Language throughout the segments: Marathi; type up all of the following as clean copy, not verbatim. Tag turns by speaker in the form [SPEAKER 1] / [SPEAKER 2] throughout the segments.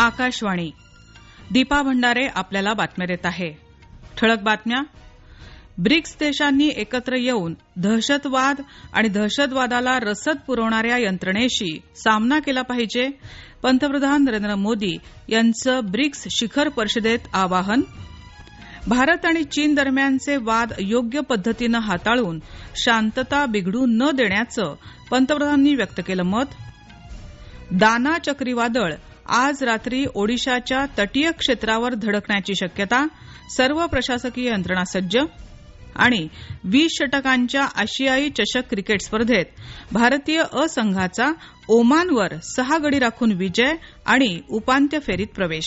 [SPEAKER 1] आकाशवाणी. दीपा भंडारे आपल्याला बातम्या देत आहे. ठळक बातम्या. ब्रिक्स देशांनी एकत्र येऊन दहशतवाद आणि दहशतवादाला रसद पुरवणाऱ्या यंत्रणेशी सामना केला पाहिजे. पंतप्रधान नरेंद्र मोदी यांचं ब्रिक्स शिखर परिषदेत आवाहन. भारत आणि चीन दरम्यानचे वाद योग्य पद्धतीनं हाताळून शांतता बिघडू न देण्याचं पंतप्रधानांनी व्यक्त केलं मत. दाना चक्रीवादळ आज रात्री ओडिशाच्या तटीय क्षेत्रावर धडकण्याची शक्यता. सर्व प्रशासकीय यंत्रणा सज्ज. आणि 20 षटकांच्या आशियाई चषक क्रिकेट स्पर्धेत भारतीय अ संघाचा ओमानवर 6 गडी राखून विजय आणि उपांत्य फेरीत प्रवेश.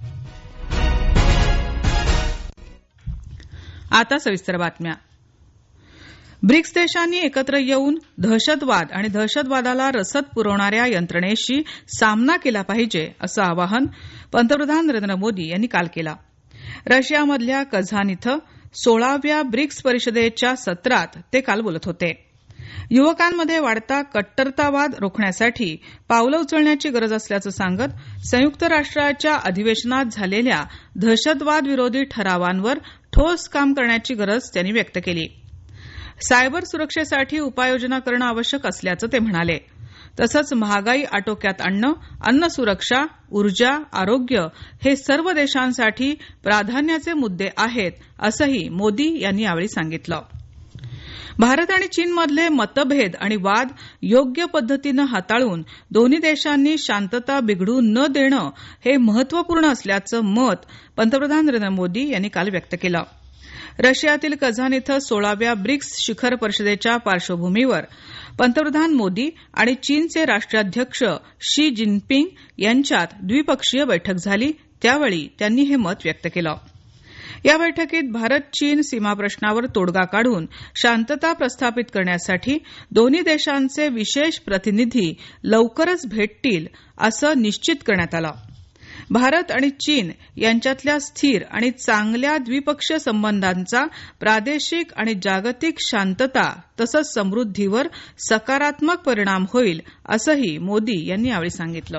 [SPEAKER 1] आता सविस्तर बातम्या. ब्रिक्स देशांनी एकत्र येऊन दहशतवाद आणि दहशतवादाला रसद पुरवणाऱ्या यंत्रणेशी सामना केला पाहिजे असं आवाहन पंतप्रधान नरेंद्र मोदी यांनी काल केलं. रशियामधल्या कझान इथं 16व्या ब्रिक्स परिषदेच्या सत्रात ते काल बोलत होते. युवकांमध्ये वाढता कट्टरतावाद रोखण्यासाठी पावलं उचलण्याची गरज असल्याचं सांगत संयुक्त राष्ट्राच्या अधिवेशनात झालेल्या दहशतवाद विरोधी ठरावांवर ठोस काम करण्याची गरज त्यांनी व्यक्त केली. सायबर सुरक्षेसाठी उपाययोजना करणं आवश्यक असल्याचं ते म्हणाले. तसंच महागाई आटोक्यात आणणं, अन्न सुरक्षा, ऊर्जा, आरोग्य हे सर्व देशांसाठी प्राधान्याचे मुद्दे आहेत असंही मोदी यांनी यावेळी सांगितलं. भारत आणि चीनमधले मतभेद आणि वाद योग्य पद्धतीनं हाताळून दोन्ही देशांनी शांतता बिघडू न देणं हे महत्वपूर्ण असल्याचं मत पंतप्रधान नरेंद्र मोदी यांनी काल व्यक्त केलं. रशियातील कझान इथं 16व्या ब्रिक्स शिखर परिषदेच्या पार्श्वभूमीवर पंतप्रधान मोदी आणि चीनचे राष्ट्राध्यक्ष शी जिनपिंग यांच्यात द्विपक्षीय बैठक झाली. त्यावेळी त्यांनी हे मत व्यक्त केलं. या बैठकीत भारत चीन सीमा प्रश्नावर तोडगा काढून शांतता प्रस्थापित करण्यासाठी दोन्ही देशांचे विशेष प्रतिनिधी लवकरच भेटतील असं निश्चित करण्यात आलं. भारत आणि चीन यांच्यातल्या स्थिर आणि चांगल्या द्विपक्षीय संबंधांचा प्रादेशिक आणि जागतिक शांतता तसंच समृद्धीवर सकारात्मक परिणाम होईल असंही मोदी यांनी यावेळी सांगितलं.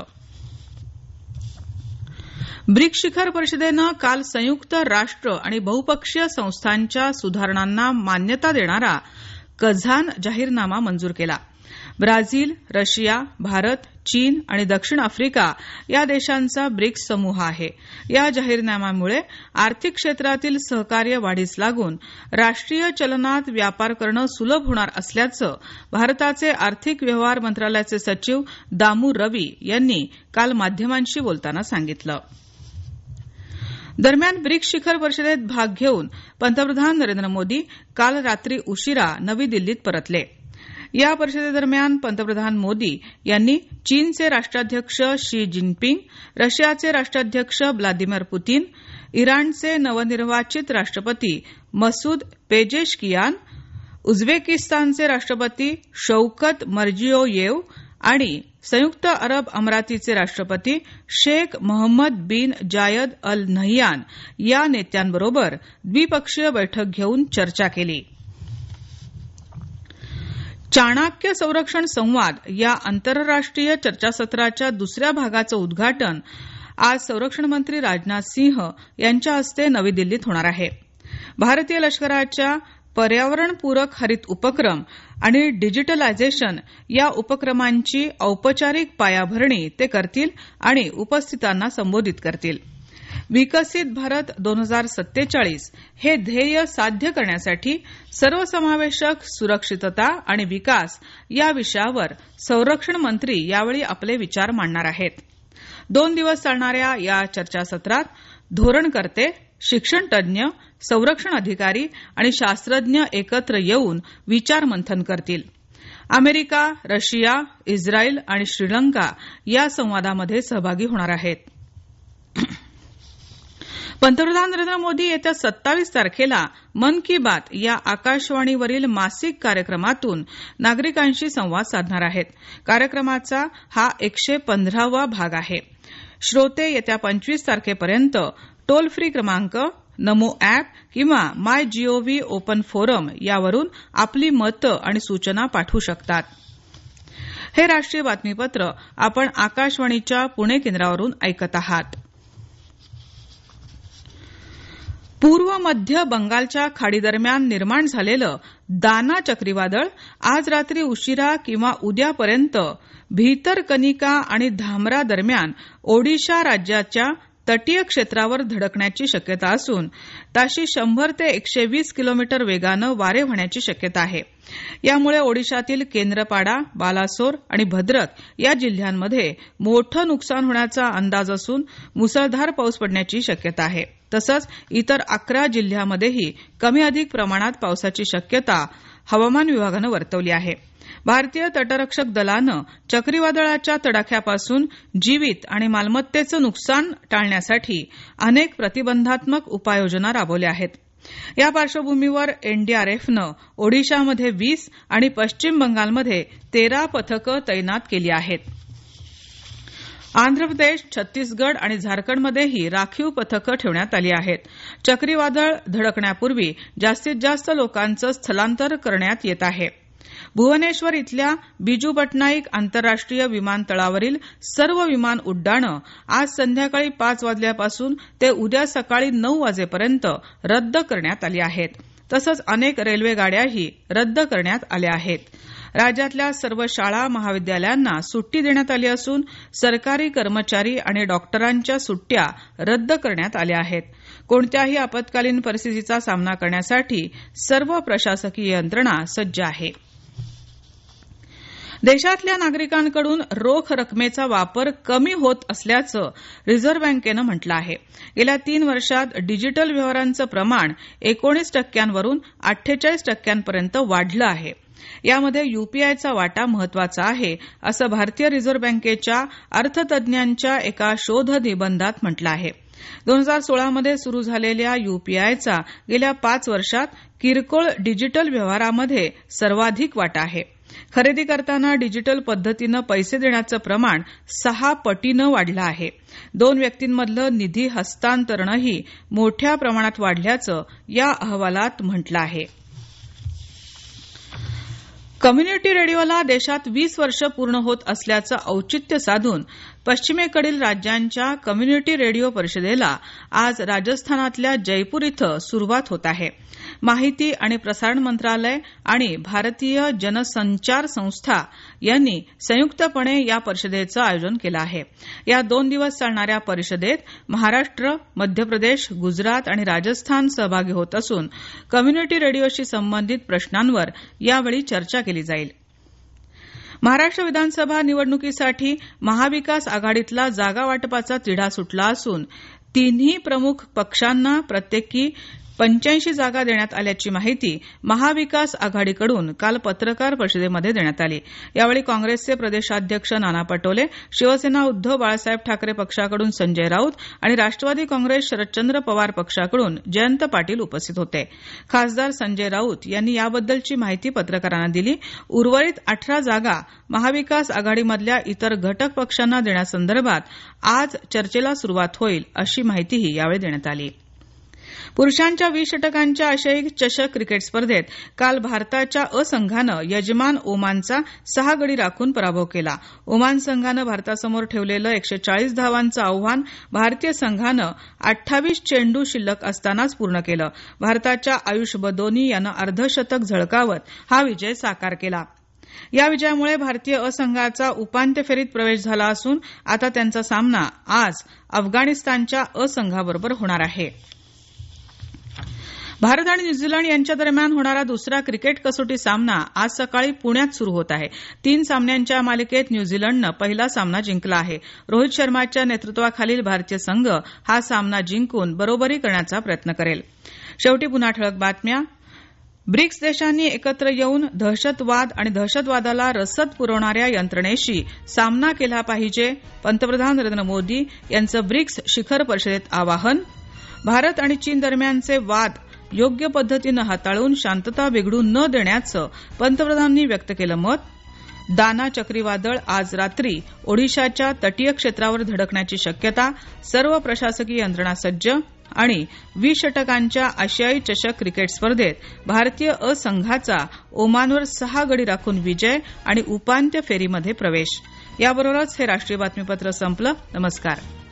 [SPEAKER 1] ब्रिक्स शिखर परिषदेनं काल संयुक्त राष्ट्र आणि बहुपक्षीय संस्थांच्या सुधारणांना मान्यता देणारा कझान जाहीरनामा मंजूर केला. ब्राझील, रशिया, भारत, चीन आणि दक्षिण आफ्रिका या देशांचा ब्रिक्स समूह आहे. या जाहीरनाम्यामुळे आर्थिक क्षेत्रातील सहकार्य वाढीस लागून राष्ट्रीय चलनात व्यापार करणं सुलभ होणार असल्याचं भारताचे आर्थिक व्यवहार मंत्रालयाचे सचिव दामू रवी यांनी काल माध्यमांशी बोलताना सांगितलं. दरम्यान ब्रिक्स शिखर परिषदेत भाग घेऊन पंतप्रधान नरेंद्र मोदी काल रात्री उशिरा नवी दिल्लीत परतले. या परिषदेदरम्यान पंतप्रधान मोदी यांनी चीनचे राष्ट्राध्यक्ष शी जिनपिंग, रशियाचे राष्ट्राध्यक्ष व्लादिमीर पुतीन, इराणचे नवनिर्वाचित राष्ट्रपती मसूद पेजेशकियान, उझबेकिस्तानचे राष्ट्रपती शौकत मिर्झियोयेव आणि संयुक्त अरब अमिरातीचे राष्ट्रपती शेख मोहम्मद बिन जायद अल नह्यान या नेत्यांबरोबर द्विपक्षीय बैठक घेऊन चर्चा केली. चाणक्य संरक्षण संवाद या आंतरराष्ट्रीय चर्चासत्राच्या दुसऱ्या भागाचं उद्घाटन आज संरक्षण मंत्री राजनाथ सिंह यांच्या हस्ते नवी दिल्लीत होणार आहे. भारतीय लष्कराच्या पर्यावरणपूरक हरित उपक्रम आणि डिजिटलायझेशन या उपक्रमांची औपचारिक पायाभरणी ते करतील आणि उपस्थितांना संबोधित करतील. विकसित भारत 2047 हे ध्येय साध्य करण्यासाठी सर्वसमावेशक सुरक्षितता आणि विकास या विषयावर संरक्षण मंत्री यावेळी आपले विचार मांडणार आहेत. 2 दिवस चालणाऱ्या या चर्चासत्रात धोरणकर्ते, शिक्षण तज्ज्ञ, संरक्षण अधिकारी आणि शास्त्रज्ञ एकत्र येऊन विचारमंथन करतील. अमेरिका, रशिया, इस्रायल आणि श्रीलंका या संवादामध्ये सहभागी होणार आहेत. पंतप्रधान नरेंद्र मोदी येत्या 27 तारखेला मन की बात या आकाशवाणीवरील मासिक कार्यक्रमातून नागरिकांशी संवाद साधणार आहेत. कार्यक्रमाचा हा 115वा भाग आहे. श्रोते येत्या 25 तारखेपर्यंत टोल फ्री क्रमांक, नमो अॅप किंवा माय जीओव्ही ओपन फोरम यावरून आपली मतं आणि सूचना पाठवू शकतात. हे राष्ट्रीय बातमीपत्र आपण आकाशवाणीच्या पुणे केंद्रावरून ऐकत आहात. पूर्व मध्य बंगालच्या खाडीदरम्यान निर्माण झालेलं दाना चक्रीवादळ आज रात्री उशिरा किंवा उद्यापर्यंत भीतरकनिका आणि धामरा दरम्यान ओडिशा राज्याच्या तटीय क्षेत्रावर धडकण्याची शक्यता असून ताशी 100 ते 120 किलोमीटर वेगानं वारे वाहण्याची शक्यता आहे. यामुळे ओडिशातील केंद्रपाडा, बालासोर आणि भद्रक या जिल्ह्यांमध्ये मोठं नुकसान होण्याचा अंदाज असून मुसळधार पाऊस पडण्याची शक्यता आहे. तसंच इतर 11 जिल्ह्यांमध्येही कमी अधिक प्रमाणात पावसाची शक्यता हवामान विभागानं वर्तवली आहे. भारतीय तटरक्षक दलानं चक्रीवादळाच्या तडाख्यापासून जीवित आणि मालमत्तेचं नुकसान टाळण्यासाठी अनेक प्रतिबंधात्मक उपाययोजना राबवल्या आहेत. या पार्श्वभूमीवर एनडीआरएफनं ओडिशामध्ये 20 आणि पश्चिम बंगालमध्ये 13 पथकं तैनात केली आहेत. आंध्र प्रदेश, छत्तीसगड आणि झारखंडमध्येही राखीव पथकं ठेवण्यात आली आहेत. चक्रीवादळ धडकण्यापूर्वी जास्तीत जास्त लोकांचं स्थलांतर करण्यात येत आहे. भुवनेश्वर इथल्या बिजू पटनाईक आंतरराष्ट्रीय विमानतळावरील सर्व विमान उड्डाणं आज संध्याकाळी 5 वाजल्यापासून ते उद्या सकाळी 9 वाजेपर्यंत रद्द करण्यात आली आहेत. तसंच अनेक रेल्वे गाड्याही रद्द करण्यात आल्या आहेत. राज्यातल्या सर्व शाळा महाविद्यालयांना सुट्टी देण्यात आली असून सरकारी कर्मचारी आणि डॉक्टरांच्या सुट्ट्या रद्द करण्यात आल्या आहेत. कोणत्याही आपत्कालीन परिस्थितीचा सामना करण्यासाठी सर्व प्रशासकीय यंत्रणा सज्ज आहे. देशातल्या नागरिकांकडून रोख रकमेचा वापर कमी होत असल्याचं रिझर्व्ह बँकेनं म्हटलं आहे. गेल्या 3 वर्षात डिजिटल व्यवहारांचं प्रमाण 19% वरून 48% पर्यंत वाढलं आहे. यामध्ये यूपीआयचा वाटा महत्वाचा आहे असं भारतीय रिझर्व्ह बँकेच्या अर्थतज्ज्ञांच्या एका शोध निबंधात म्हटलं आहे. 2016 मध्ये सुरू झालेल्या यूपीआयचा गेल्या 5 वर्षात किरकोळ डिजिटल व्यवहारामध्ये सर्वाधिक वाटा आहे. खरेदी करताना डिजिटल पद्धतीनं पैसे देण्याचं प्रमाण 6 पटीनं वाढलं आहे. 2 व्यक्तींमधलं निधी हस्तांतरणही मोठ्या प्रमाणात वाढल्याचं या अहवालात म्हटलं आहे. कम्युनिटी रेडिओला देशात 20 वर्ष पूर्ण होत असल्याचं औचित्य साधून पश्चिमेकडील राज्यांच्या कम्युनिटी रेडिओ परिषदेला आज राजस्थानातल्या जयपूर इथं सुरुवात होत आहे. माहिती आणि प्रसारण मंत्रालय आणि भारतीय जनसंचार संस्था यांनी संयुक्तपणे या परिषदेचं आयोजन केलं आहे. या 2 दिवस चालणाऱ्या परिषदेत महाराष्ट्र, मध्य प्रदेश, गुजरात आणि राजस्थान सहभागी होत असून कम्युनिटी रेडिओशी संबंधित प्रश्नांवर यावेळी चर्चा केली जाईल. महाराष्ट्र विधानसभा निवडणुकीसाठी महाविकास आघाडीतला जागा वाटपाचा तिढा सुटला असून तिन्ही प्रमुख पक्षांना प्रत्येकी 85 जागा देण्यात आल्याची माहिती महाविकास आघाडीकडून काल पत्रकार परिषदेमध्ये देण्यात आली. यावेळी काँग्रेसचे प्रदेशाध्यक्ष नाना पटोले, शिवसेना उद्धव बाळासाहेब ठाकरे पक्षाकडून संजय राऊत आणि राष्ट्रवादी काँग्रेस शरदचंद्र पवार पक्षाकडून जयंत पाटील उपस्थित होते. खासदार संजय राऊत यांनी याबद्दलची माहिती पत्रकारांना दिली. उर्वरित 18 जागा महाविकास आघाडीमधल्या इतर घटक पक्षांना देण्यासंदर्भात आज चर्चेला सुरुवात होईल अशी माहितीही यावेळी देण्यात आली. पुरुषांच्या 20 षटकांच्या आशियाई चषक क्रिकेट स्पर्धेत काल भारताच्या अ संघानं यजमान ओमानचा 6 गडी राखून पराभव केला. ओमान संघानं भारतासमोर ठेवलेलं 140 धावांचं आव्हान भारतीय संघानं 28 चेंडू शिल्लक असतानाच पूर्ण केलं. भारताच्या आयुष बदोनी यानं अर्धशतक झळकावत हा विजय साकार केला. या विजयामुळे भारतीय अ संघाचा उपांत्य फेरीत प्रवेश झाला असून आता त्यांचा सामना आज अफगाणिस्तानच्या अ संघाबरोबर होणार आहे. भारत आणि न्यूझीलंड यांच्या दरम्यान होणारा दुसरा क्रिकेट कसोटी सामना आज सकाळी पुण्यात सुरू होत आहे. 3 सामन्यांच्या मालिकेत न्यूझीलंडनं पहिला सामना जिंकला आहे. रोहित शर्माच्या नेतृत्वाखालील भारतीय संघ हा सामना जिंकून बरोबरी करण्याचा प्रयत्न करेल. शेवटी पुन्हा ठळक बातम्या. ब्रिक्स देशांनी एकत्र येऊन दहशतवाद आणि दहशतवादाला रसद पुरवणाऱ्या यंत्रणेशी सामना केला पाहिजे. पंतप्रधान नरेंद्र मोदी यांचं ब्रिक्स शिखर परिषदेत आवाहन. भारत आणि चीन दरम्यानचे वाद योग्य पद्धतीनं हाताळून शांतता बिघडू न देण्याचं पंतप्रधानांनी व्यक्त केलं मत. दाना चक्रीवादळ आज रात्री ओडिशाच्या तटीय क्षेत्रावर धडकण्याची शक्यता, सर्व प्रशासकीय यंत्रणा सज्ज. आणि 20 षटकांच्या आशियाई चषक क्रिकेट स्पर्धेत भारतीय अ संघाचा ओमानवर 6 गडी राखून विजय आणि उपांत्य फेरीमध्ये प्रवेश. याबरोबरच हे राष्ट्रीय बातमीपत्र संपलं. नमस्कार.